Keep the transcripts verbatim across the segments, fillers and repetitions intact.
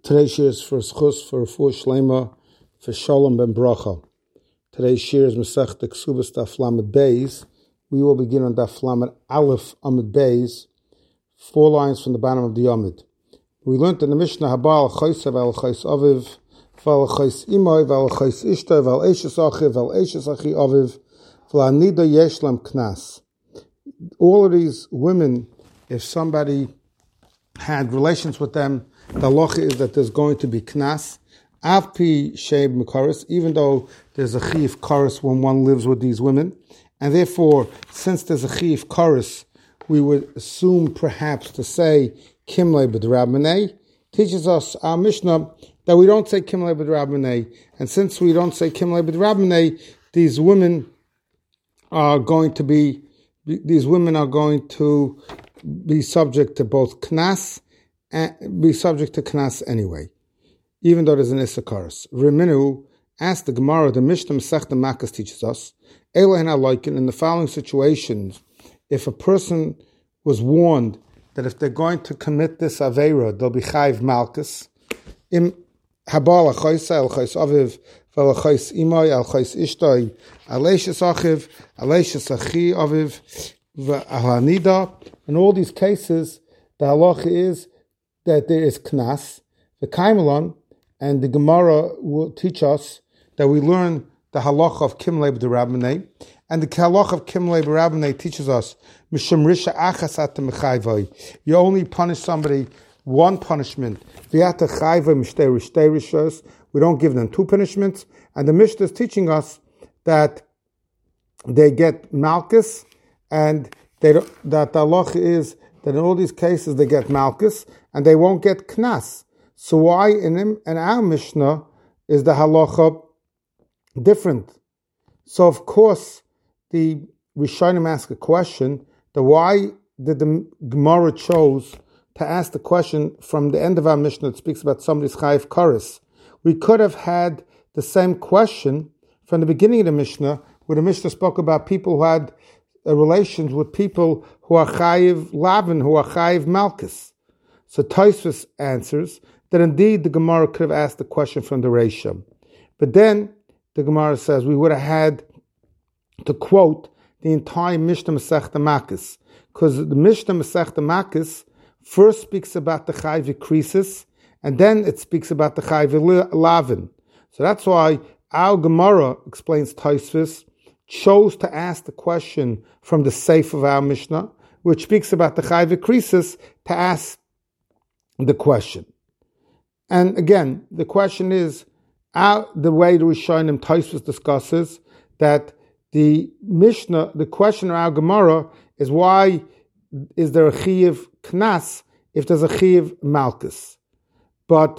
Today's shir is for schus, for refuah shlema, for shalom ben bracha. Today's shir is Masech the Ksubas Daf Lamed Beis. We will begin on Daf Lamed Aleph Amid Beis, four lines from the bottom of the Amid. We learned in the Mishnah Habal Chayse Val Chays Aviv, Val Chays Imoy, Val Chays Ishta, Val Eishes Achiv, Val Eishes Achi Aviv, Val Anida Yeshlam Knas. All of these women, if somebody had relations with them, the halacha is that there's going to be knas, avpi sheib mekaris, even though there's a chiyuv karis when one lives with these women, and therefore, since there's a chiyuv karis, we would assume perhaps to say kimle b'drabbanei. Teaches us our Mishnah that we don't say kimle b'drabbanei, and since we don't say kimle b'drabbanei, these women are going to be these women are going to be subject to both knas. And be subject to knas anyway, even though there's an isakaris. Reminu asked the Gemara, the Mishnah Masechta Makkos teaches us, Elohen Aloikin, in the following situations, if a person was warned that if they're going to commit this aveira, they'll be chayv malchus, im habal achoysa el choys aviv, vel achoys imoy el choys ishtoi, aleishas achiv, aleishas achi aviv, v'ahanida. In all these cases, the halacha is that there is knas, the kaimelon, and the Gemara will teach us that we learn the halacha of kimle b'drabbanei, and the halacha of kimle b'drabbanei teaches us mishum risha achas at mechayvoi. You only punish somebody one punishment. V'yata chayvoi mishtei rishtei rishos. We don't give them two punishments, and the Mishnah is teaching us that they get malchus, and they don't, that the halacha is that in all these cases they get malchus and they won't get knas. So why in him and our Mishnah is the halacha different? So of course the Rishonim ask a question, that why did the Gemara chose to ask the question from the end of our Mishnah that speaks about somebody's chayiv karis? We could have had the same question from the beginning of the Mishnah, where the Mishnah spoke about people who had relations with people who are chayiv lavin, who are chayiv malchus. So Tosfos answers that indeed the Gemara could have asked the question from the Reisha. But then the Gemara says we would have had to quote the entire Mishnah Masechta Makkos, because the Mishnah Masechta Makkos first speaks about the chayiv krisis, and then it speaks about the chayiv lavin. So that's why our Gemara, explains Tosfos, chose to ask the question from the Seif of our Mishnah, which speaks about the Chayv Krisis, to ask the question. And again, the question is, our, the way the Rishonim Tosfos discusses, that the Mishnah, the question of our Gemara is, why is there a Chiyuv Knas if there's a Chiyuv Malchus? But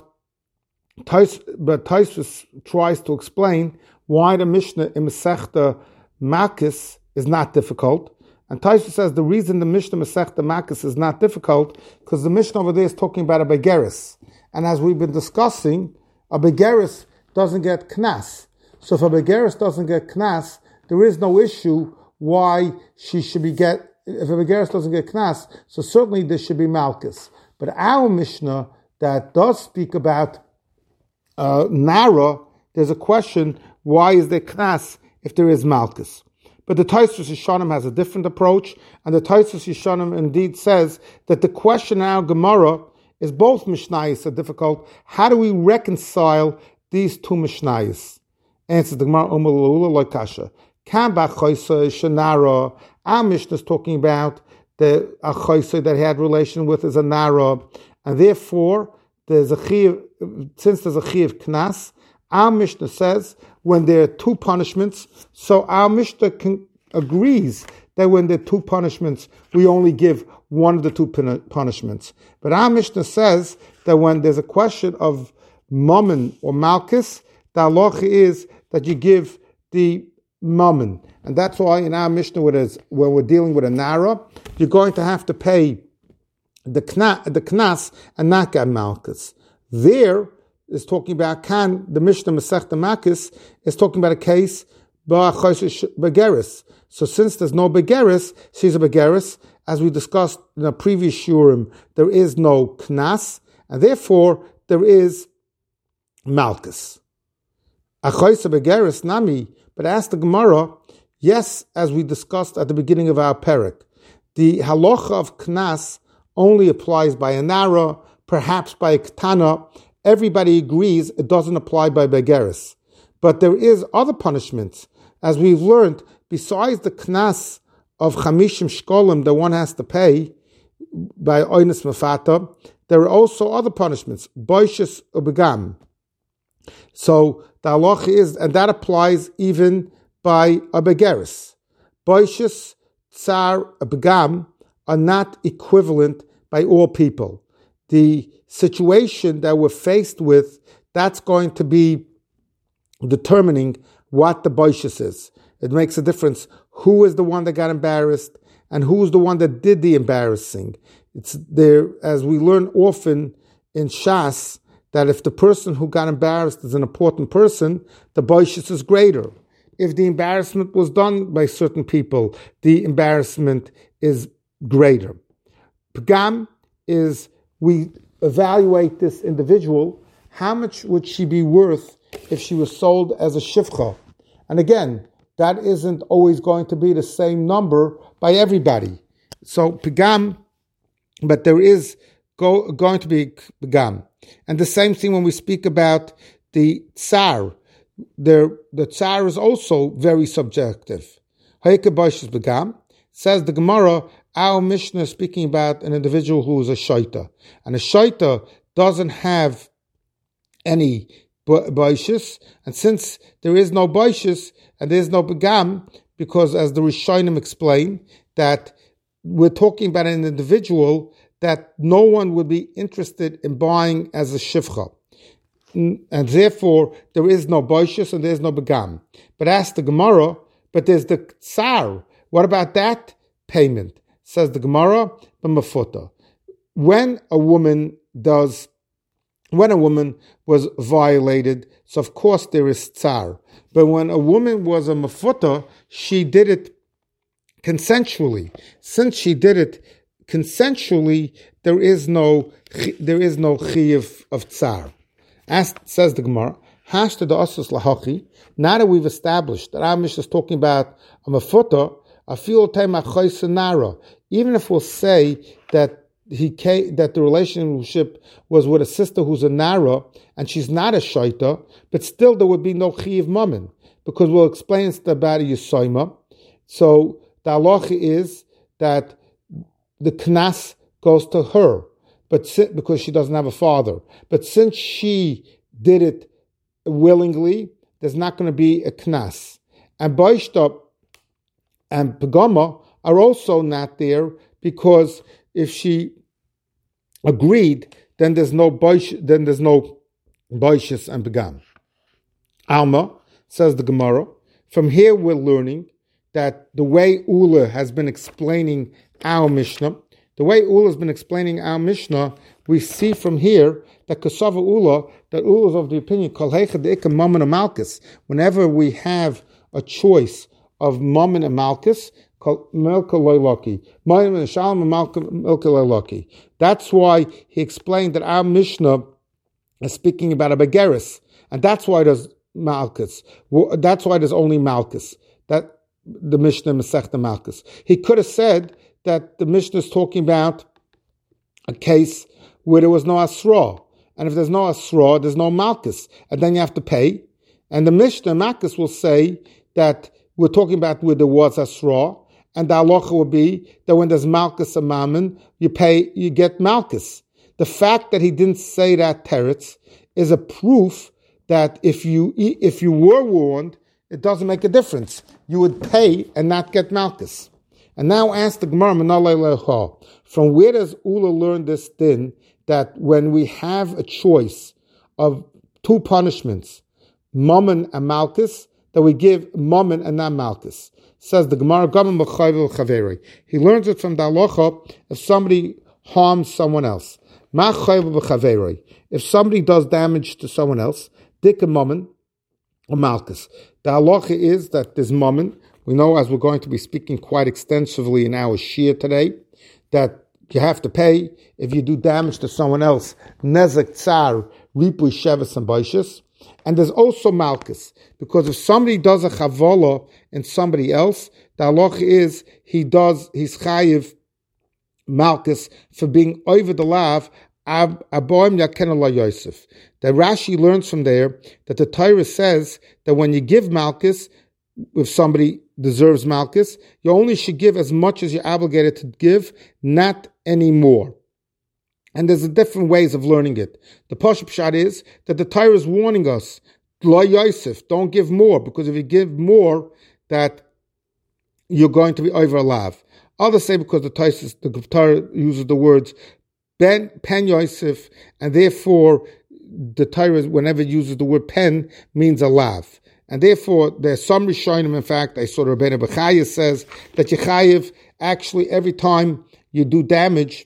Tos, but Tosfos tries to explain why the Mishnah in Masechta Makkos is not difficult. And Tosfos says the reason the Mishnah Masechta Makkos is not difficult, because the Mishnah over there is talking about a begeris. And as we've been discussing, a begeris doesn't get knas. So if a begeris doesn't get knas, there is no issue why she should be get, if a begeris doesn't get knas, so certainly there should be malchus. But our Mishnah that does speak about uh, Nara, there's a question, why is there knas if there is malchus? But the Tosfos Yishanim has a different approach, and the Tosfos Yishanim indeed says that the question now Gemara is both Mishnayos are difficult. How do we reconcile these two Mishnayos? Answers the Gemara Umar Lula like Kasha. Kamba Choysa Shanara. Our Mishnah is talking about the Choysa that he had relation with is a Nara, and therefore there's a chiyuv, since there's a chiyuv knas. Our Mishnah says when there are two punishments, so our Mishnah can, agrees that when there are two punishments, we only give one of the two punishments. But our Mishnah says that when there's a question of mammon or malchus, the halacha is that you give the mammon. And that's why in our Mishnah, when we're dealing with a nara, you're going to have to pay the knas, the knas and not get malchus. There, is talking about can the Mishnah Masechta Makkos is talking about a case begeris. So since there's no begeris, she's a begeris. As we discussed in a previous shurim, there is no knas, and therefore there is malchus. Achoisa begeris nami, but ask the Gemara, yes, as we discussed at the beginning of our parak, the halacha of knas only applies by a nara, perhaps by a ketana. Everybody agrees it doesn't apply by begeris. But there is other punishments, as we've learned, besides the knas of chamishim shkolim that one has to pay by oines mafata, there are also other punishments, boishis ubegam. So the halacha is, and that applies even by a begeris. Boishis, tsar, ubegam are not equivalent by all people. The situation that we're faced with, that's going to be determining what the boishis is. It makes a difference who is the one that got embarrassed and who's the one that did the embarrassing. It's there, as we learn often in Shas, that if the person who got embarrassed is an important person, the boishis is greater. If the embarrassment was done by certain people, the embarrassment is greater. Pagam is, we evaluate this individual, how much would she be worth if she was sold as a shivcha? And again, that isn't always going to be the same number by everybody. So pagam, but there is go, going to be pagam. And the same thing when we speak about the tsar. There, the tsar is also very subjective. Hayke boishis pagam, says the Gemara, our Mishnah is speaking about an individual who is a shaita. And a shaita doesn't have any boishis, and since there is no boishis and there is no begam, because as the Rishonim explain, that we're talking about an individual that no one would be interested in buying as a shivcha. And therefore, there is no boishis and there is no begam. But ask the Gemara, but there's the tsar. What about that payment? Says the Gemara, b'mafuta. When a woman does, when a woman was violated, so of course there is tsar. But when a woman was a mafuta, she did it consensually. Since she did it consensually, there is no there is no chiyuv of tsar. As says the Gemara, hashta da asus lahachi. Now that we've established that our Mishnah is talking about a mafuta, afil tema chayse nara. Even if we'll say that he came, that the relationship was with a sister who's a nara and she's not a shaita, but still there would be no chiyuv mammon, because we'll explain about a yisoima. So the halacha is that the knas goes to her, but si- because she doesn't have a father. But since she did it willingly, there's not going to be a knas. And boishta and pagama are also not there, because if she agreed, then there's no boish, then there's no boishis and pagam. Alma, says the Gemara, from here we're learning that the way Ula has been explaining our Mishnah, the way Ula has been explaining our Mishnah, we see from here that Kasava Ula, that Ula is of the opinion, Kol Heicha De'ika Mammon and Malchus, whenever we have a choice of Mammon and Malchus, Milka Loilaki. Mammon and Shalom and Milka Loilaki. That's why he explained that our Mishnah is speaking about a Begeris, and that's why there's Malchus. That's why there's only Malchus. That the Mishnah Masechta Malchus. He could have said that the Mishnah is talking about a case where there was no Asra. And if there's no Asra, there's no Malchus. And then you have to pay. And the Mishnah Malchus will say that we're talking about where there was Asra. And the halacha will be that when there's Malchus and Mammon, you pay, you get Malchus. The fact that he didn't say that teretz is a proof that if you if you were warned, it doesn't make a difference. You would pay and not get Malchus. And now ask the Gemara, from where does Ula learn this din, that when we have a choice of two punishments, Mammon and Malchus, that we give Mammon and not Malchus? Says the Gemara, he learns it from the halacha if somebody harms someone else. If somebody does damage to someone else, dik Mammon or Malchus. The halacha is that there's Mammon. We know, as we're going to be speaking quite extensively in our Shia today, that you have to pay if you do damage to someone else. Nezek tsar Ripui Shevis and Baishas. And there's also Malchus, because if somebody does a Chavala in somebody else, the halacha is he does, he's Chayiv Malchus for being over the lav, Aboim Yaken Allah Yosef. That Rashi learns from there that the Torah says that when you give Malchus, if somebody deserves Malchus, you only should give as much as you're obligated to give, not any more. And there's a different ways of learning it. The Pashup Pshat is that the Torah is warning us, Lo Yosef, don't give more, because if you give more, that you're going to be over a lav. Others say because the Torah, the Torah uses the words Ben Pen Yosef, and therefore the Torah, whenever it uses the word pen, means a lav. And therefore, there's some Rishonim, in fact, I saw Rabbeinu Bechaya says that you chayiv, actually every time you do damage,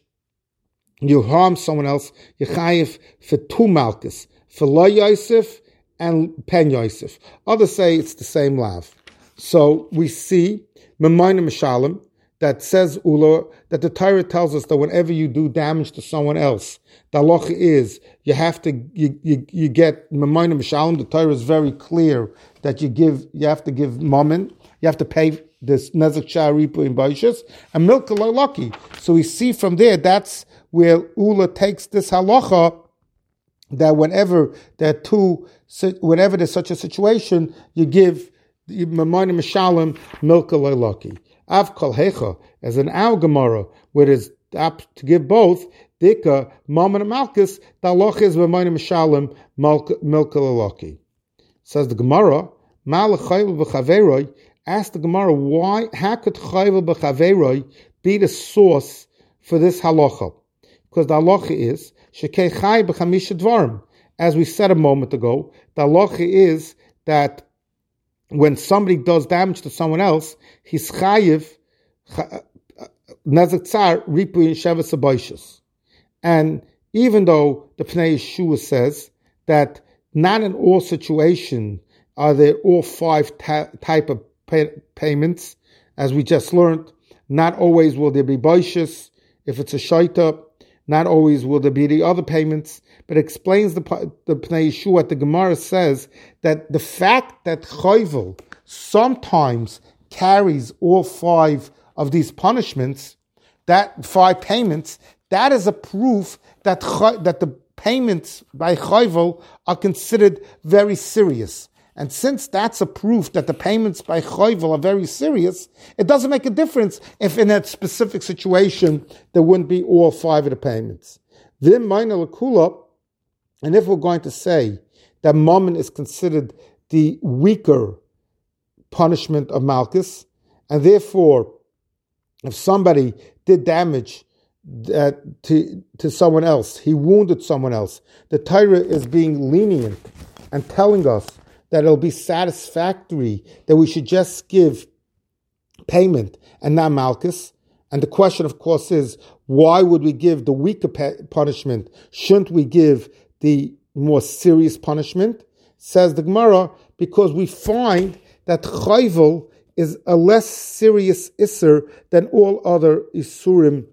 you harm someone else, you chayiv for two malchus, for Lo Yosef and Pen Yosef. Others say it's the same lav. So we see Memayna Mishalim, that says Ula, that the Torah tells us that whenever you do damage to someone else, the halacha is you have to you you, you get Memayna Mishalim. The Torah is very clear that you give you have to give mammon, you have to pay this nezek sha'aripu in baishas and milka lucky. So we see from there that's where Ula takes this halacha that whenever there are two, whenever there's such a situation, you give Memayna Mishalim milka lucky. Av kol hecha, as an our Gemara, where it is apt to give both, dika, mammon and malchus, the halacha is Memayna Mishalim, milka lelaki. Says the Gemara, Mal chayvel b'chaveroi, ask the Gemara, why, how could chayvel b'chaveroi be the source for this halacha? Because the halacha is, shekei chay b'chamisha dvarim. As we said a moment ago, the halacha is that when somebody does damage to someone else, he's chayiv nezek tsar ripui and sheves abayshus. And even though the Pnei Yeshua says that not in all situations are there all five ta- type of pay- payments, as we just learned, not always will there be bayshus if it's a shaita, not always will there be the other payments, but explains the the Pnei Yeshua. The Gemara says that the fact that chayvel sometimes carries all five of these punishments, that five payments, that is a proof that that the payments by chayvel are considered very serious. And since that's a proof that the payments by chayvel are very serious, it doesn't make a difference if in that specific situation there wouldn't be all five of the payments. Then minor lakula, and if we're going to say that mammon is considered the weaker punishment of malchus, and therefore if somebody did damage uh, to to someone else, he wounded someone else, the Torah is being lenient and telling us that it'll be satisfactory, that we should just give payment and not malchus. And the question, of course, is, why would we give the weaker punishment? Shouldn't we give the more serious punishment? Says the Gemara, because we find that chayvel is a less serious isser than all other isurim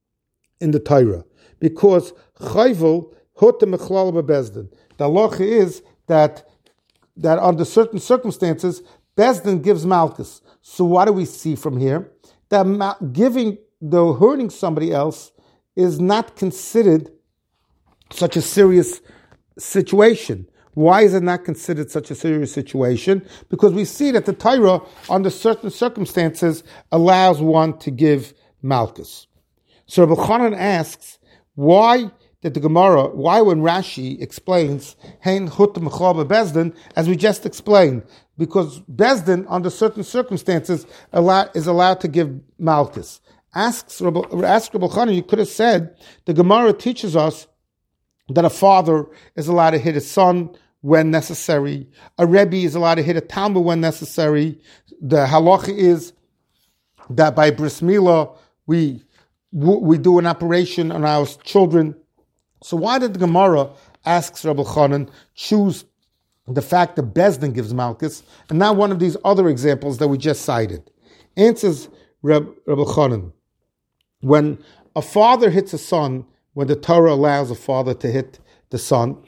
in the Torah. Because chayvel, hotem echlal bebezdin. The halacha is that that under certain circumstances, Bezdin gives malchus. So what do we see from here? That giving, the hurting somebody else is not considered such a serious situation. Why is it not considered such a serious situation? Because we see that the Torah, under certain circumstances, allows one to give malchus. So Rabbi Chanan asks, why that the Gemara, why when Rashi explains Hein Hutam Bezdin, as we just explained, because Bezdin under certain circumstances allow, is allowed to give malchus. Asks Rabbi, ask Rabbi Chanan, you could have said the Gemara teaches us that a father is allowed to hit his son when necessary. A Rebbe is allowed to hit a Talmud when necessary. The halacha is that by bris milah we we do an operation on our children. So why did the Gemara, asks Rabbi Chanan, choose the fact that Bezdin gives malchus and not one of these other examples that we just cited? Answers Rabbi Chanan, when a father hits a son, when the Torah allows a father to hit the son,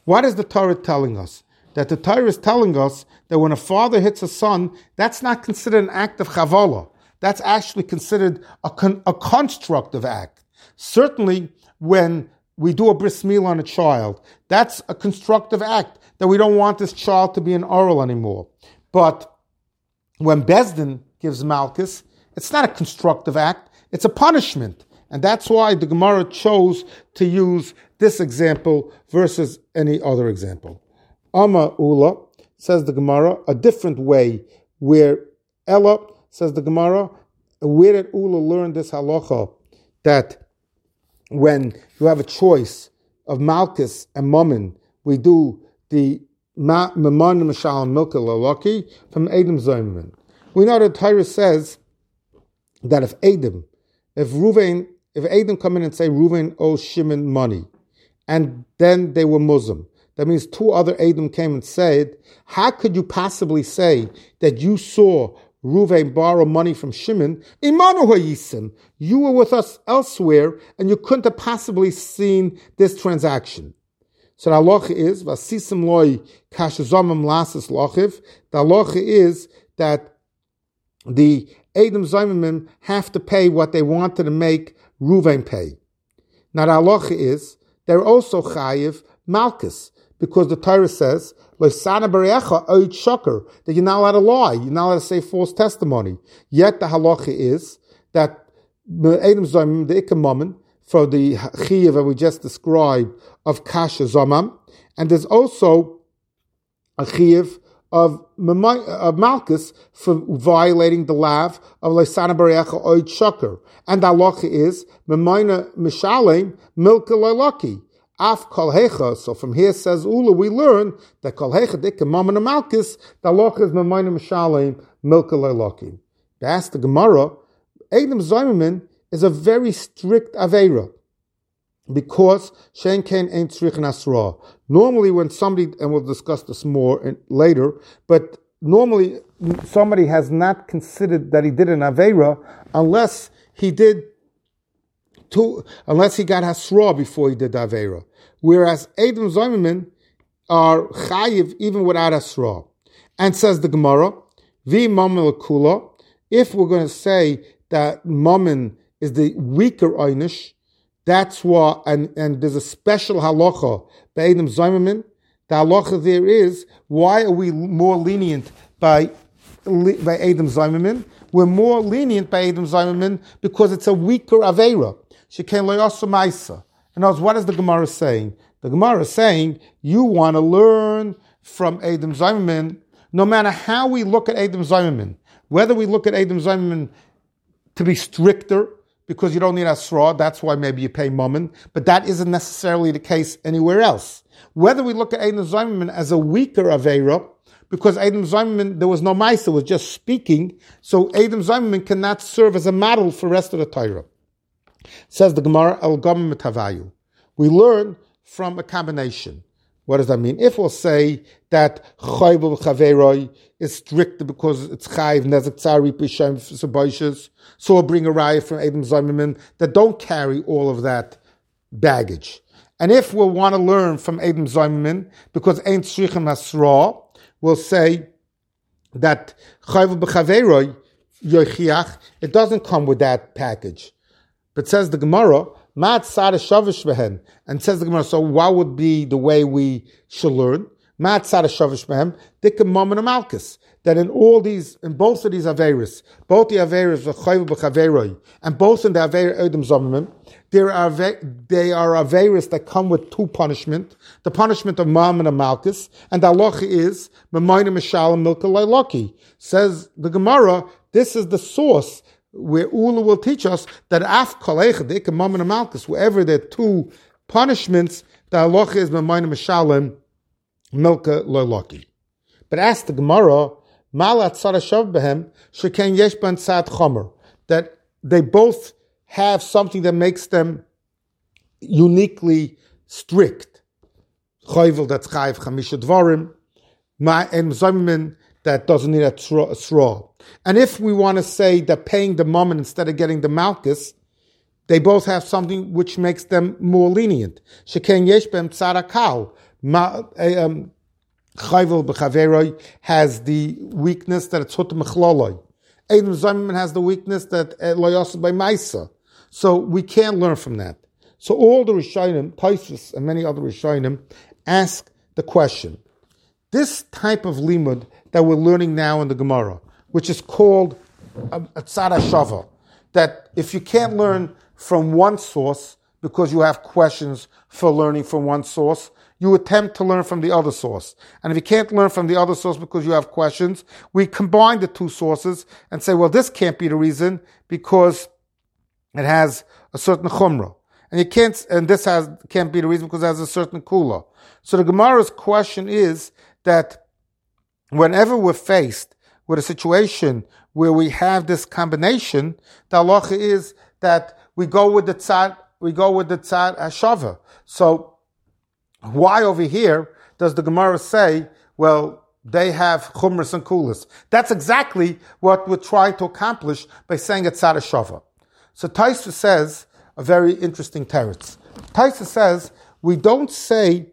What is the Torah telling us? That the Torah is telling us that when a father hits a son, that's not considered an act of chavala. That's actually considered a, con- a constructive act. Certainly, when we do a bris milah on a child, that's a constructive act, that we don't want this child to be an oral anymore. But when Bezdin gives malchus, it's not a constructive act, it's a punishment. And that's why the Gemara chose to use this example versus any other example. Amma Ula, says the Gemara, a different way, where Ella, says the Gemara, where did Ula learn this halacha, that when you have a choice of malchus and mammon, we do the Maman Mashal Milka Lalaki from Edom Zayman. We know that Torah says that if Edom, if Ruvain, if Edom come in and say Ruvain owes Shimon money, and then they were Muslim, that means two other Edom came and said, how could you possibly say that you saw Ruvain borrow money from Shimon? Imanu hayisim, you were with us elsewhere, and you couldn't have possibly seen this transaction. So the halacha is, Vasisim loy kashazamim lasis lochiv, the halacha is that the Edom Zayimim have to pay what they wanted to make Ruvain pay. Now the halacha is, they're also chayiv malchus, because the Torah says, that you're not allowed to lie, you're not allowed to say false testimony. Yet the halacha is that the Edom Zayimim, the Ikamaman, for the chiyuv that we just described of kasha zamam, and there's also a chiyuv of, of malchus for violating the lav of leisana barecha oid shaker, and the halacha is memayna mishalem milka loylaki af kol hecha. So from here says Ula, we learn that kol hecha dikka mamana malchus, the halacha is memayna mishalem milka loylaki. That's the Gemara. Edom Zayimim is a very strict aveira, because Shein Kain ain't tzrich nasra. Normally when somebody, and we'll discuss this more in, later, but normally somebody has not considered that he did an aveira unless he did two, unless he got hasra before he did the aveira. Whereas Edom Zayimim are chayiv even without hasra. And says the Gemara, vi mamel kula, if we're going to say that mammon is the weaker einish, that's why, and, and there's a special halacha by Edom Zayimim. The halacha there is, why are we more lenient by, by Edom Zayimim? We're more lenient by Edom Zayimim because it's a weaker aveira. Shekain lo yasu ma'isa. In other words, what is the Gemara saying? The Gemara is saying, you want to learn from Edom Zayimim, no matter how we look at Edom Zayimim, whether we look at Edom Zayimim to be stricter, because you don't need asra, that's why maybe you pay mammon, but that isn't necessarily the case anywhere else. Whether we look at Edom Zayimim as a weaker aveira, because Edom Zayimim, there was no ma'isa, it was just speaking, so Edom Zayimim cannot serve as a model for the rest of the Torah. Says the Gemara, El Gam Mitavayu. We learn from a combination. What does that mean? If we'll say that Chayv Chaveroi is strict because it's Chayv Nezek Tzari Pishem Saboishes, so we'll bring a raya from Edom Zayimim that don't carry all of that baggage. And if we'll want to learn from Edom Zayimim because Ein Tzrichem Asra, we'll say that Chayv Chaveroi Yochiach, it doesn't come with that package. But says the Gemara, Mat Sada Shavish Behen, and says the Gemara, so what would be the way we should learn? Mat Sada Shavish Behem, Dikam Mammon and Malchus. That in all these, in both of these Averis, both the Averis of Chayv B'Chaveroi, and both in the Aver Edom Zayimim, there are they are Averis that come with two punishment: the punishment of Mammon and Malchus, and the halacha is Memayna Mishal and Milka Lailaki. Says the Gemara, this is the source where Ula will teach us that af kalecha dika mammon and malchus, wherever there are two punishments, the halacha is memayna mishalem milka loylaki. But ask the Gemara, malat sarashav behem shekain yesh ban tzad chomer, that they both have something that makes them uniquely strict. Chayvel that's chayiv chamisha dvarim, ma en zayimim that doesn't need a straw. And if we want to say that paying the mammon instead of getting the malchus, they both have something which makes them more lenient. Shekain yesh b'em tzara kal, Ma, um, Chayvel b'chaveroi has the weakness that it's hutam mechlaloi. Eidem Zayman has the weakness that lo yaseh by Maisa. So we can't learn from that. So all the Rishonim, Tosfos and many other Rishonim, ask the question. This type of limud that we're learning now in the Gemara, which is called a, a tzad hashava, that if you can't learn from one source because you have questions for learning from one source, you attempt to learn from the other source. And if you can't learn from the other source because you have questions, we combine the two sources and say, well, this can't be the reason because it has a certain chumrah. And you can't, and this has can't be the reason because it has a certain kula. So the Gemara's question is that whenever we're faced with a situation where we have this combination, the halacha is that we go with the tzad, we go with the tzad hashava. So why over here does the Gemara say, well, they have chumras and kulas? That's exactly what we're trying to accomplish by saying it's tzad hashava. So Tosfos says a very interesting teretz. Tosfos says we don't say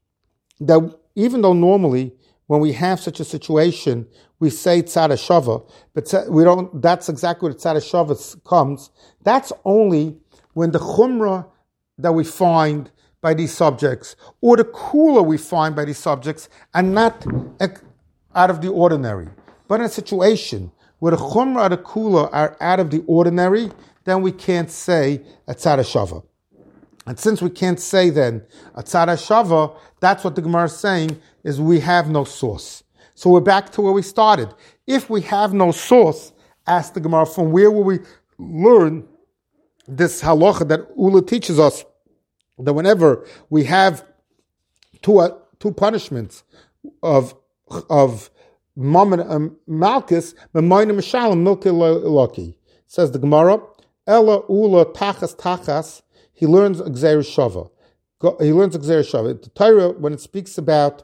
that even though normally when we have such a situation we say tzad hashava, but we don't. That's exactly what tzad hashava comes. That's only when the chumrah that we find by these subjects, or the kula we find by these subjects, are not out of the ordinary. But in a situation where the chumrah and the kula are out of the ordinary, then we can't say a tzad hashava. And since we can't say then a tzad hashava, that's what the Gemara is saying, is we have no source. So we're back to where we started. If we have no source, ask the Gemara, from where will we learn this halacha that Ula teaches us, that whenever we have two uh, two punishments of of Mammon and Malchus, Memoinim Mishalem Milke Loki. Says the Gemara, Ella Ula Tachas Tachas, he learns Gzeir Shava. He learns Gzeir Shava. The Torah, when it speaks about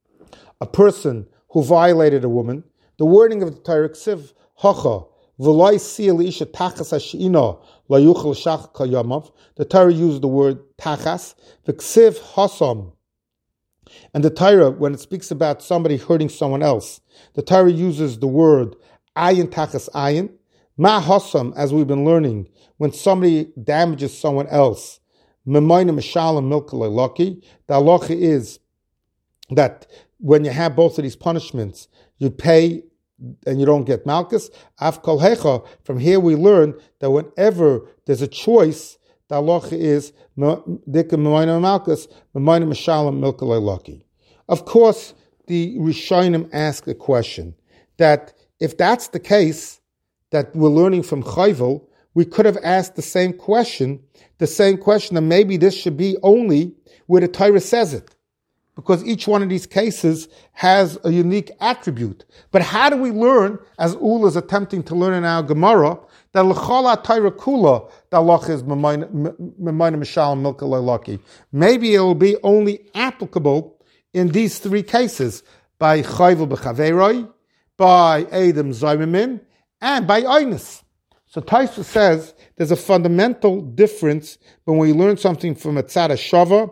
a person who violated a woman, the wording of the Torah, Ksiv Hacha, V'loi Sil Isha Tachas Hashina, La Yuchel Shach Kayamav. The Torah used the word Tachas, V'ksiv Hasam. And the Torah, when it speaks about somebody hurting someone else, the Torah uses the word Ayin Tachas Ayin. Ma Hasam, as we've been learning, when somebody damages someone else, Memoinim Mishalem Milkalei Loki, the halacha is that when you have both of these punishments, you pay and you don't get malchus. Av kol hecha. From here we learn that whenever there's a choice, the halacha is dika memoinim malchus, memoinim mishalem milkalei loki. Of course, the Rishonim ask a question that if that's the case, that we're learning from Chayvel, we could have asked the same question, the same question, and maybe this should be only where the Torah says it, because each one of these cases has a unique attribute. But how do we learn, as Ula is attempting to learn in our Gemara, that l'chala Torah kula, the halacha is memayna mishal milka leilaki? Maybe it will be only applicable in these three cases, by Chayvel b'chaveroi, by Edom Zaymimin, and by Einus. So Tosfos says there's a fundamental difference when we learn something from a tzad hashava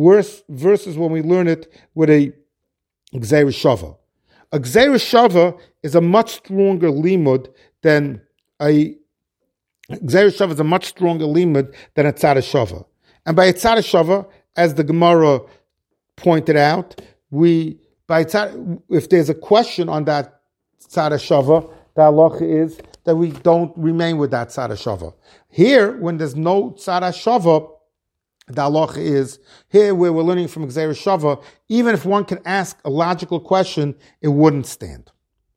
versus when we learn it with a gzeir shava. A gzeir shava is a much stronger limud than a gzeir shava is a much stronger limud than a tzad hashava. And by a tzad hashava, as the Gemara pointed out, we by tzad, if there's a question on that tzad hashava, the halacha is that we don't remain with that tzad hashava. Here, when there's no tzad hashava, the halacha is, here where we're learning from Gzeir Shava, even if one can ask a logical question, it wouldn't stand.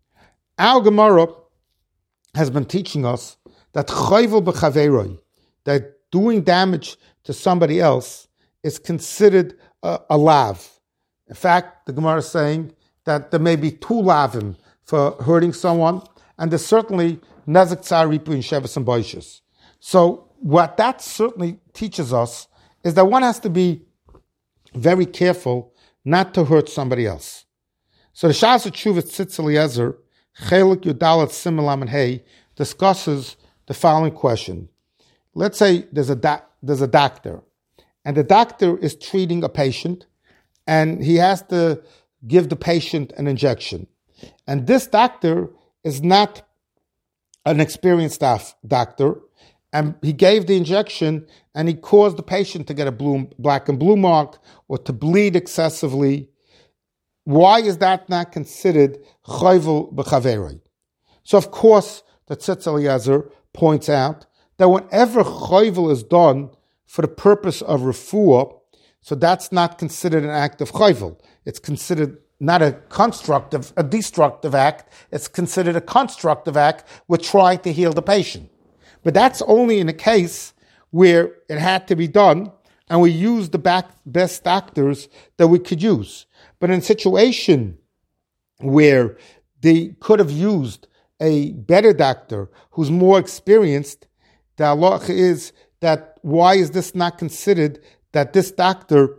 Our Gemara has been teaching us that Chayvel b'chaveroi, that doing damage to somebody else, is considered a, a lav. In fact, the Gemara is saying that there may be two lavim for hurting someone, and there's certainly nezek tzar ripu in sheves and boishes. So what that certainly teaches us is that one has to be very careful not to hurt somebody else. So the Shas Tshuva Tzitz Eliezer, Chelik Yudalat Simelam and Hey, discusses the following question. Let's say there's a, da- there's a doctor, and the doctor is treating a patient, and he has to give the patient an injection. And this doctor is not an experienced staff doctor, and he gave the injection and he caused the patient to get a blue, black and blue mark or to bleed excessively. Why is that not considered chayvel b'chaveroi? So of course, the Tzitz Eliezer points out that whenever chayvel is done for the purpose of refuah, so that's not considered an act of chayvel. It's considered not a constructive, a destructive act. It's considered a constructive act. We're trying to heal the patient. But that's only in a case where it had to be done and we used the back, best doctors that we could use. But in a situation where they could have used a better doctor who's more experienced, the halacha is that why is this not considered that this doctor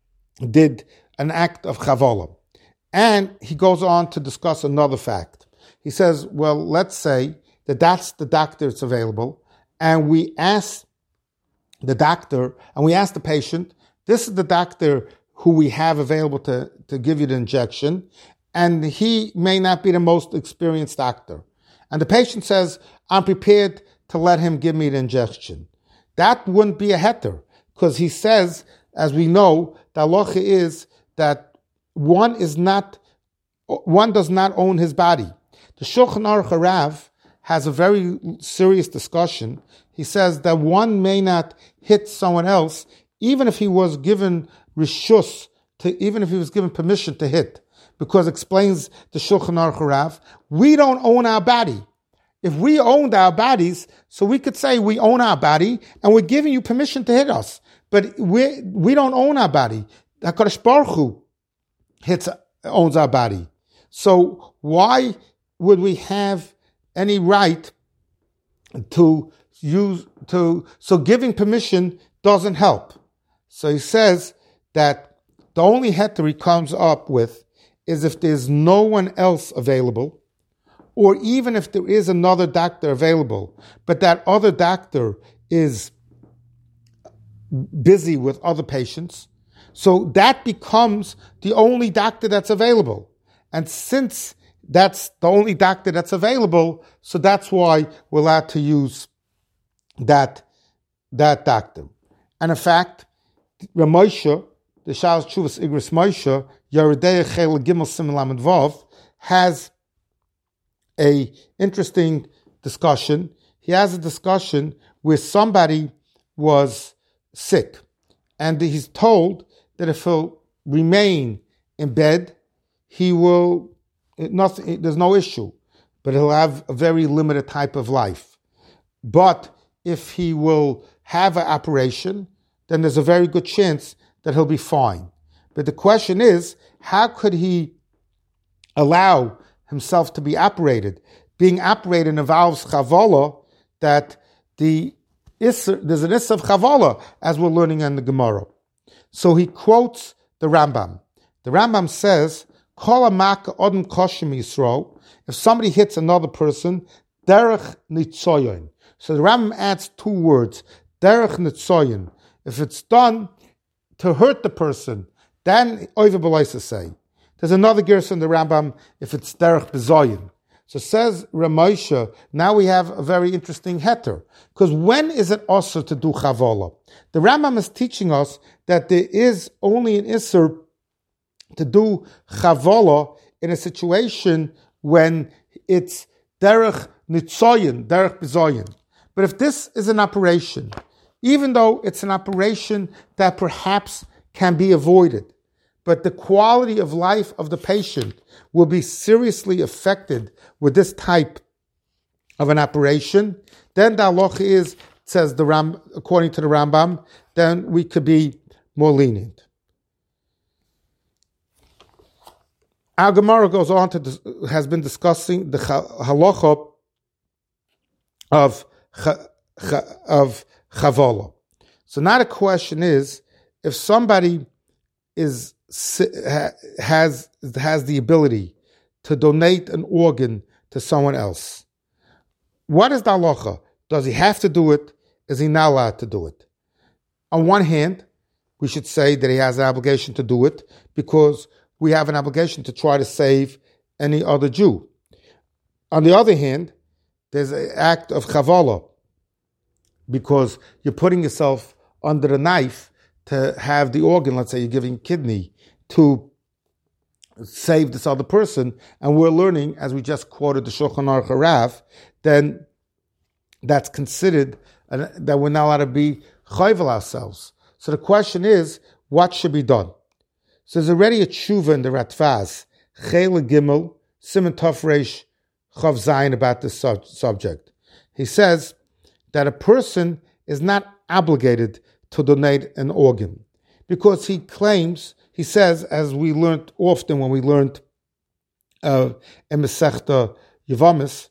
did an act of chavala? And he goes on to discuss another fact. He says, well, let's say that that's the doctor that's available, and we ask the doctor, and we ask the patient, this is the doctor who we have available to, to give you the injection, and he may not be the most experienced doctor. And the patient says, I'm prepared to let him give me the injection. That wouldn't be a heter, because he says, as we know, the halacha is that one is not, one does not own his body. The Shulchan Aruch Harav has a very serious discussion. He says that one may not hit someone else, even if he was given rishus, to, even if he was given permission to hit, because explains the Shulchan Aruch Harav, we don't own our body. If we owned our bodies, so we could say we own our body and we're giving you permission to hit us, but we we don't own our body. HaKadosh Baruch Hu hits owns our body. So why would we have any right to use to so giving permission doesn't help? So he says that the only heter he comes up with is if there's no one else available, or even if there is another doctor available, but that other doctor is busy with other patients. So that becomes the only doctor that's available. And since that's the only doctor that's available, so that's why we're allowed to use that, that doctor. And in fact, Ramosha, the Shas Chuvas Igris Moshe, Yeridei Chel Gimel Simon Lamed Vav, has a interesting discussion. He has a discussion where somebody was sick, and he's told that if he'll remain in bed, he will, nothing, there's no issue, but he'll have a very limited type of life. But if he will have an operation, then there's a very good chance that he'll be fine. But the question is, how could he allow himself to be operated? Being operated involves chavala, that the isser, there's an isser of chavala, as we're learning in the Gemara. So he quotes the Rambam. The Rambam says, Kol hamak odem koshim Yisro, if somebody hits another person, derech nitzoyin. So the Rambam adds two words, derech nitzoyin. If it's done to hurt the person, then oiver b'loisa say. There's another gersa in the Rambam, if it's derech b'zoyin. So says Ramosha, now we have a very interesting heter. Because when is it also to do chavala? The Rambam is teaching us that there is only an isser to do chavala in a situation when it's derech nitzoyin, derech b'zoyin. But if this is an operation, even though it's an operation that perhaps can be avoided, but the quality of life of the patient will be seriously affected with this type of an operation, then the halacha is, says the Ram, according to the Rambam, then we could be more lenient. Our Gemara goes on to has been discussing the halacha of of chavala. So now the question is, if somebody is has has the ability to donate an organ to someone else, what is the halacha? Does he have to do it? Is he not allowed to do it? On one hand, we should say that he has an obligation to do it because we have an obligation to try to save any other Jew. On the other hand, there's an act of chavala because you're putting yourself under the knife to have the organ, let's say you're giving kidney, to save this other person, and we're learning, as we just quoted the Shulchan Aruch Rav, then that's considered uh, that we're not allowed to be chayvel ourselves. So the question is, what should be done? So there's already a tshuva in the Ratvaz, Chele Gimel, Siman Tov Reish Chav Zayin, about this sub- subject. He says that a person is not obligated to donate an organ because he claims, he says, as we learned often when we learned uh, in Masechta Yevamis,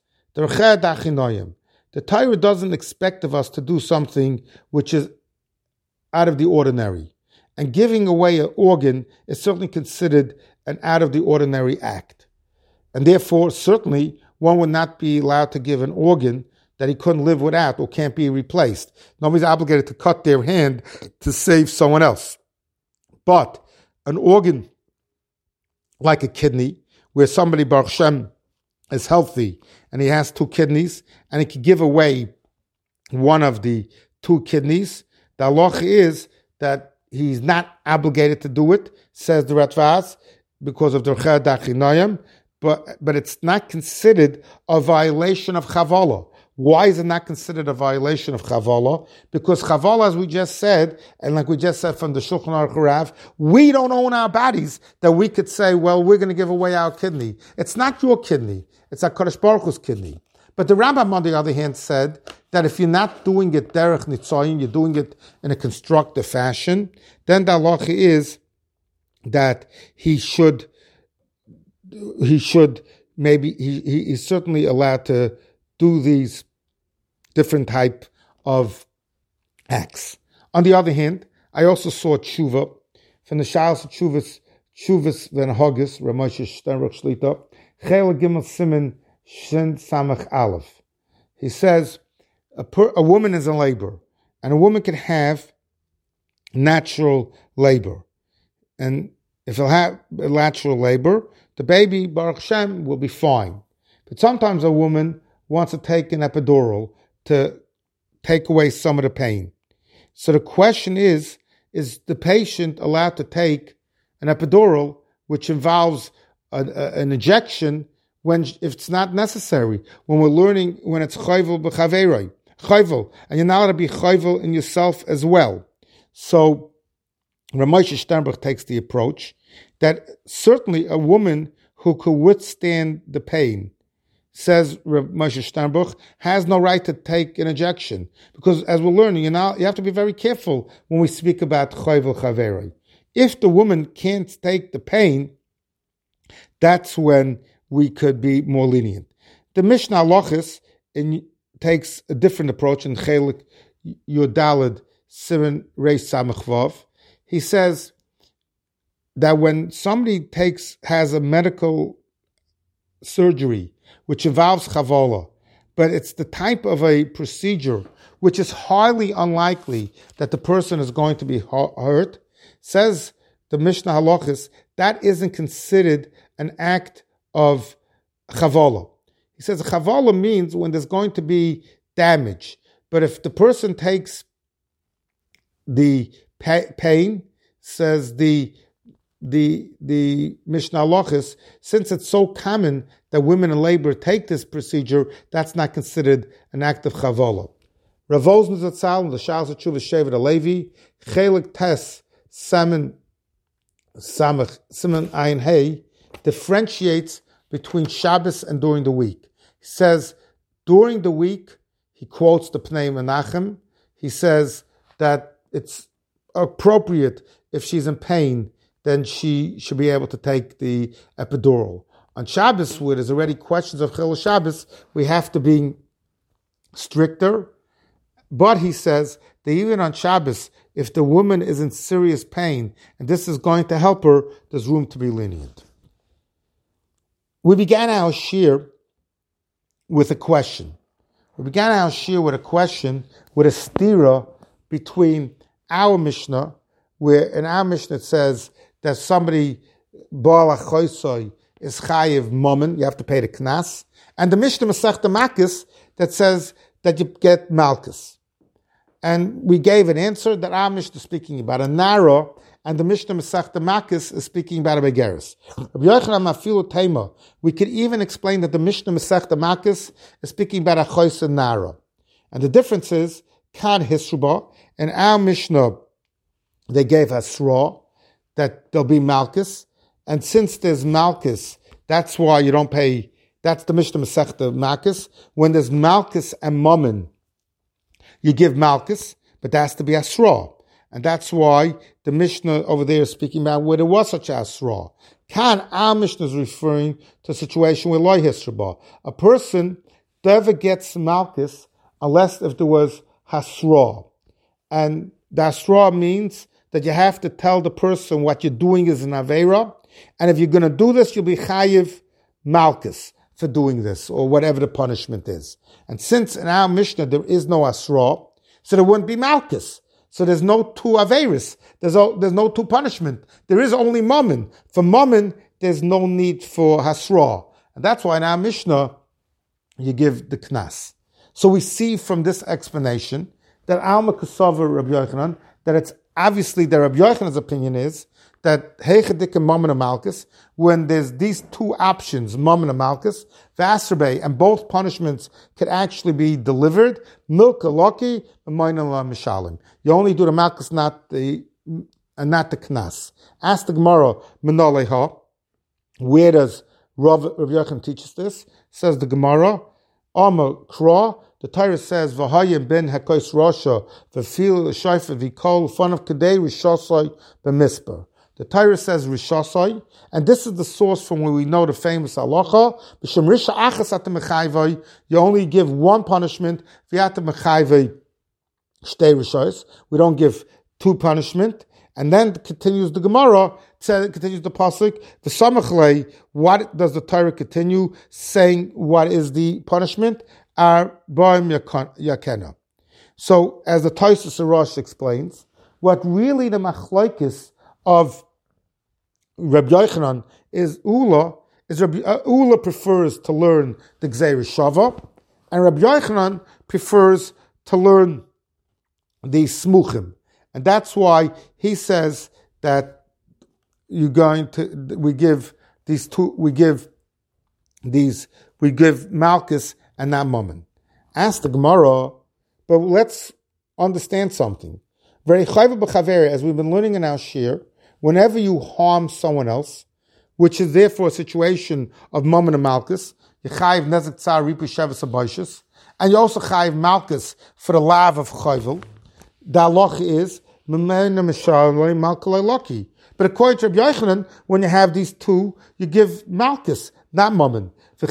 the Torah doesn't expect of us to do something which is out of the ordinary. And giving away an organ is certainly considered an out of the ordinary act. And therefore, certainly, one would not be allowed to give an organ that he couldn't live without or can't be replaced. Nobody's obligated to cut their hand to save someone else. But an organ like a kidney, where somebody, Baruch Shem, is healthy and he has two kidneys and he can give away one of the two kidneys, the halacha is that he's not obligated to do it, says the Ratvaz, because of the Recheh Dachinayim, but but it's not considered a violation of Chavala. Why is it not considered a violation of Chavala? Because Chavala, as we just said, and like we just said from the Shulchan Aruch Rav, we don't own our bodies that we could say, well, we're going to give away our kidney. It's not your kidney. It's HaKadosh Baruch Hu's kidney. But the Rambam, on the other hand, said that if you're not doing it derech nitzoyin, you're doing it in a constructive fashion, then the halacha is that he should, he should maybe, he, he is certainly allowed to do these different type of acts. On the other hand, I also saw tshuva from the Shalos Tshuvas, Tshuvas Ven Hogis, Ramoshe Steinruch Shlita, Chel Gimel Simen Shin Samach Aleph. He says a, per, a woman is in labor, and a woman can have natural labor, and if he'll have natural labor, the baby Baruch Shem will be fine. But sometimes a woman wants to take an epidural to take away some of the pain. So the question is, is the patient allowed to take an epidural, which involves a, a, an injection, when if it's not necessary? When we're learning, when it's chayvel b'chaveroi, chayvel, and you're not allowed to be chayvel in yourself as well. So Ramoshe Sternberg takes the approach that certainly a woman who could withstand the pain, says Rav Moshe Sternbuch, has no right to take an injection. Because as we're learning, you know, you have to be very careful when we speak about chayvel chaveri. If the woman can't take the pain, that's when we could be more lenient. The Mishnah Halachos takes a different approach in Chelik Yodalad Sivan Reish Samach Vav. He says that when somebody takes has a medical surgery which involves chavala, but it's the type of a procedure which is highly unlikely that the person is going to be hurt, says the Mishnah Halachos, that isn't considered an act of chavala. He says chavala means when there's going to be damage, but if the person takes the pain, says the the the Mishnah Halachos, since it's so common that women in labor take this procedure, that's not considered an act of chavala. Rav Ozen Zatzal, the Shalos Tshuvas Shevet HaLevi, Chelik Tes Samen Samach Siman Ayin Hey, differentiates between Shabbos and during the week. He says during the week, he quotes the Pnei Menachem. He says that it's appropriate if she's in pain, then she should be able to take the epidural. On Shabbos, where there's already questions of Chil Shabbos, we have to be stricter. But he says that even on Shabbos, if the woman is in serious pain, and this is going to help her, there's room to be lenient. We began our shir with a question. We began our shir with a question, with a stira between our Mishnah, where in our Mishnah it says that somebody, Baal HaChoisoi, is chayiv momen, you have to pay the knas, and the Mishnah Masechta Makis that says that you get malchus. And we gave an answer that our Mishnah is speaking about a nara, and the Mishnah Masechta Makis is speaking about a begeris. We could even explain that the Mishnah Masechta Makis is speaking about a chois and nara. And the difference is, kan hisruba, in our Mishnah, they gave hasra, that there'll be malchus, and since there's malchus, that's why you don't pay, that's the Mishnah Masechta Makis. When there's malchus and mammon, you give malchus, but that has to be asra. And that's why the Mishnah over there is speaking about where there was such asra. Kan, our Mishnah is referring to a situation where loy hisraba. A person never gets malchus unless if there was hasra. And the hasra means that you have to tell the person what you're doing is an aveira, and if you're going to do this, you'll be chayiv malchus for doing this, or whatever the punishment is. And since in our Mishnah there is no asra, so there wouldn't be malchus. So there's no two averis. There's no, there's no two punishment. There is only mammon. For mammon, there's no need for hasra. And that's why in our Mishnah, you give the knas. So we see from this explanation that Alma Kasava Rabbi Yochanan, that it's obviously that Rabbi Yochanan's opinion is that heichadik and mammon and malchus, when there's these two options, mammon and malchus, v'asrbe, and both punishments could actually be delivered, milka loki, and minala mishalim. You only do the malchus, not the and not the knas. Ask the Gemara, menaleha, where does Rav, Rav Yochanan teach us this? Says the Gemara, Amma Kra, the Torah says, V'hayim ben hakois rasha, v'fil shayfa v'kol, fun of kadei rishasai b'misper. The Torah says rishasai, and this is the source from where we know the famous halacha, b'shem risha achas at the mechayvai, you only give one punishment, v'yat the mechayvai shtei rishos, we don't give two punishment. And then continues the Gemara, continues the pasuk. The samachlei. What does the Torah continue saying? What is the punishment? Ar ba'im yakena. So, as the Tosfos Rosh explains, what really the machlokes of Rabbi Yochanan is Ula is Rabbi uh, Ula prefers to learn the Gzeir Shava, and Rabbi Yochanan prefers to learn the Smuchim. And that's why he says that you're going to, we give these two, we give these, we give Malchus and not Mammon. Ask the Gemara, but let's understand something. Very chayva b'chaveri, as we've been learning in our shir, whenever you harm someone else, which is therefore a situation of Mammon and Malchus, you chayiv nezek tzar ripu sheves habayshus, and you also chayiv Malchus for the lav of chayvel. The halacha is, but according to Rabbi Yochanan, when you have these two, you give Malchus, not Mammon. And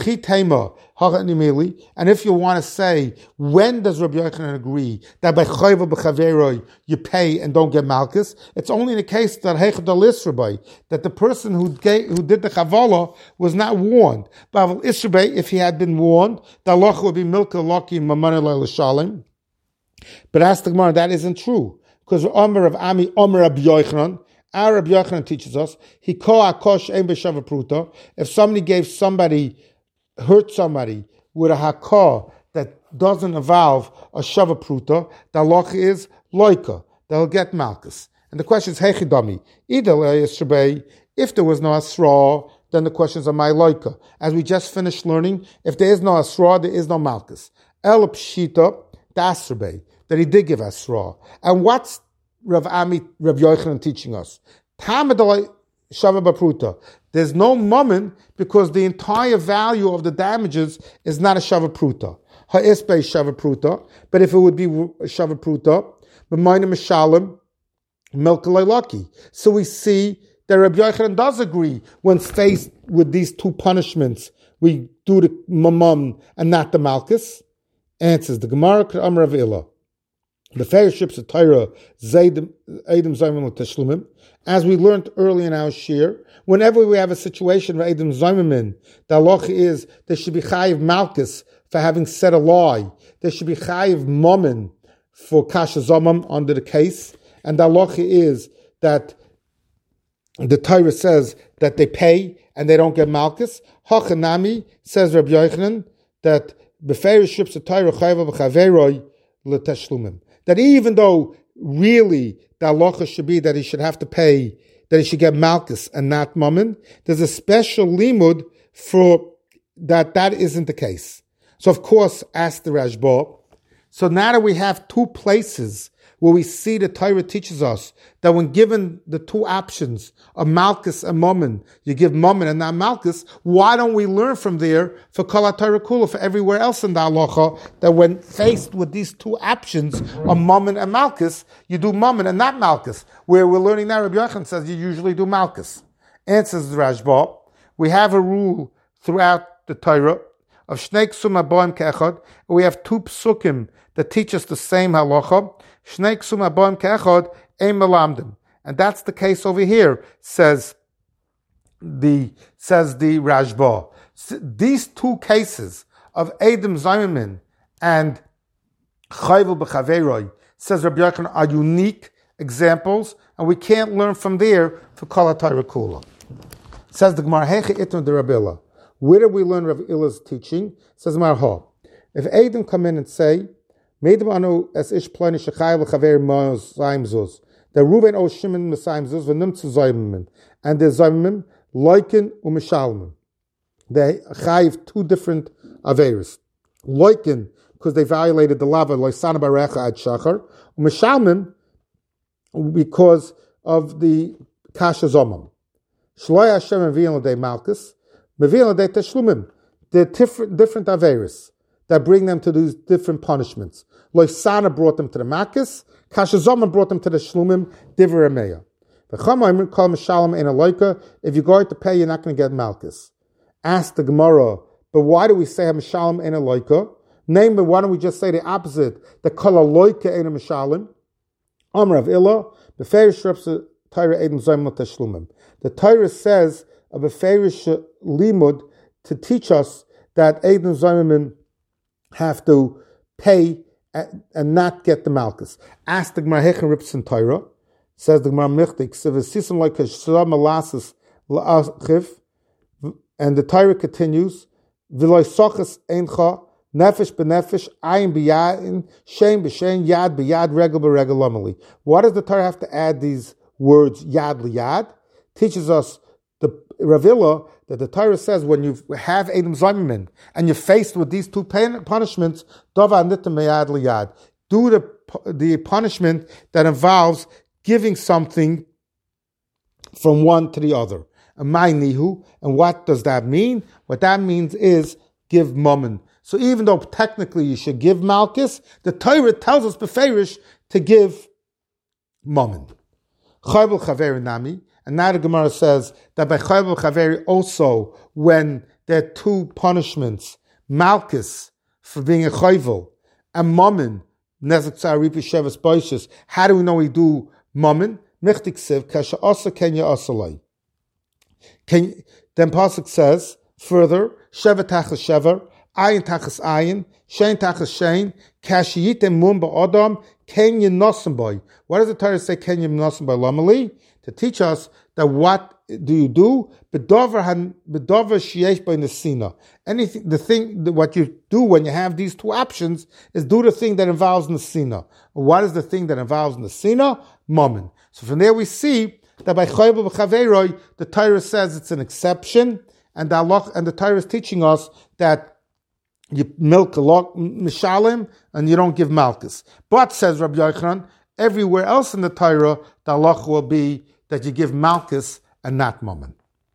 if you want to say, when does Rabbi Yochanan agree that by chayva b'chaveroi you pay and don't get Malchus? It's only in the case that that the person who gave, who did the chavala was not warned. But if he had been warned, the halacha would be milka loki mamana l'shalim. But ask the Gemara, that isn't true. Because Omer of Ami, Omer Rabbi Yochanan, our Rabbi Yochanan teaches us, he ko akosh ein b'shava pruta. If somebody gave somebody, hurt somebody with a hakah that doesn't involve a shava pruta, the halacha is loika. They'll get malchus. And the question is, hechidami. Either if there was no asra, then the questions are my loika. As we just finished learning, if there is no asra, there is no malchus. El pshita, dasrbe. That he did give asra. And what's Rav Ami, Rav Yochanan teaching us? Tamadai shava b'pruta. There's no mammon because the entire value of the damages is not a shava pruta. Ha'isbei shava pruta. But if it would be shava pruta, b'mayna mishalim, milkalei lucky. So we see that Rav Yochanan does agree when faced with these two punishments, we do the mamam and not the malchus. Answers the Gemara K'am Rav Ila. The fellowships of Torah, Zaydim Zayim L'Teshlumim, as we learned early in our shir, whenever we have a situation where Eidim Zayim, the halacha is there should be chayiv malchus for having said a lie. There should be chayiv mammon for kasha zamam under the case, and the halacha is that the Torah says that they pay and they don't get malchus. Hachanami, says Rabbi Yochanan, that beferish the Torah chayva b'chaveroi l'teshlumim. That even though really the halacha should be that he should have to pay, that he should get malchus and not mammon, there's a special limud for that that isn't the case. So of course, ask the Rashba. So now that we have two places where we see the Torah teaches us that when given the two options of malchus and mammon, you give mammon and not malchus, why don't we learn from there for kol HaTorah kula, for everywhere else in the halacha, that when faced with these two options of mammon and malchus, you do mammon and not malchus, where we're learning now, Rabbi Yochanan says you usually do malchus. Answers the Rashba, we have a rule throughout the Torah of Shnei Ksum Aboim Ke'echad, we have two psukim that teach us the same halacha. Shnei Ksum Aboim Ke'echad Ein Melamdim, and that's the case over here. Says the says the Rashba. These two cases of Edom Zaymin and Chayvel B'Chaveroi, says Rabbi Yochanan, are unique examples, and we can't learn from there for Kol HaTorah Kula. Says the Gemara, Heche Itum de Rabila. Where do we learn Rav Illa's teaching? Says Marha. If Edom come in and say, Meidem anu es ish plani shechai l'chaver ma'os zaimzuz, the Ruven o Shimon m'saimzuz v'nim zu zaimim, and the zaimim loikin u'mishalmim. They chayiv two different averis. Loikin, because they violated the lava, loisana barecha ad shachar, u'mishalmim, because of the kasha zomam. Shloi Hashem mevi'in l'dei malchus, mevi'in l'dei teshlumim. They're different, different averis that bring them to these different punishments. Loisana brought them to the malchus, kasha zomam brought them to the shlumim, divrei Rameya. V'chamayim kol mishalom ein aloika, if you're going to pay, you're not going to get malchus. Ask the Gemara, but why do we say mishalom ein aloika? Namely, why don't we just say the opposite, the kol aloika ein mishalom? Amar Rav Illa, beferish Rabsa Torah Edom Zayim L'Teshlumim. The Torah says of a beferish limud to teach us that Edom Zayim have to pay and not get the malchus. Ask the Gemara Hechen Ripson Torah. Says the Gemara Michtik, Sivasim like Shlam Alasis La'achif, and the Torah continues, V'loy Sochas Eincha, Nefesh B'nefesh, Ayin B'yayin, Shem B'shem, Yad B'yad, Regel B'regel Lomali. Why does the Torah have to add these words, Yad L'Yad? Teaches us, the Rav Illa, that the Torah says when you have Edom Zaymin and you're faced with these two punishments, Dova Nita Meyad L'Yad, do the, the punishment that involves giving something from one to the other. And my nihu, and what does that mean? What that means is give mammon. So even though technically you should give malchus, the Torah tells us beferish to give mammon. Chayvel Chaveri Nami, and now the Gemara says that by Chayvel Chaveri also, when there are two punishments, malchus for being a chayvel and mammon, nezek tzaripi sheves boishes, how do we know we do mammon? Michtik siv kasha asa kenya asalai. Can then pasuk says further sheva tachas sheva, ayin tachas ayin, shein tachas shein, kashiyitem mum ba'adam kenya nosim boy. What does the Torah say? Kenya nosim boy lamali, to teach us that what do you do? Bedover han bedover sheyesh by nesina. Anything, the thing, what you do when you have these two options is do the thing that involves nesina. What is the thing that involves nesina? Mammon. So from there we see that by Chayvel B'Chaveroi, the Torah says it's an exception, and the Allah, and the Torah is teaching us that you milk a lot mishalim and you don't give malchus. But says Rabbi Yochanan, everywhere else in the Torah, the Allah will be that you give malchus and not mammon.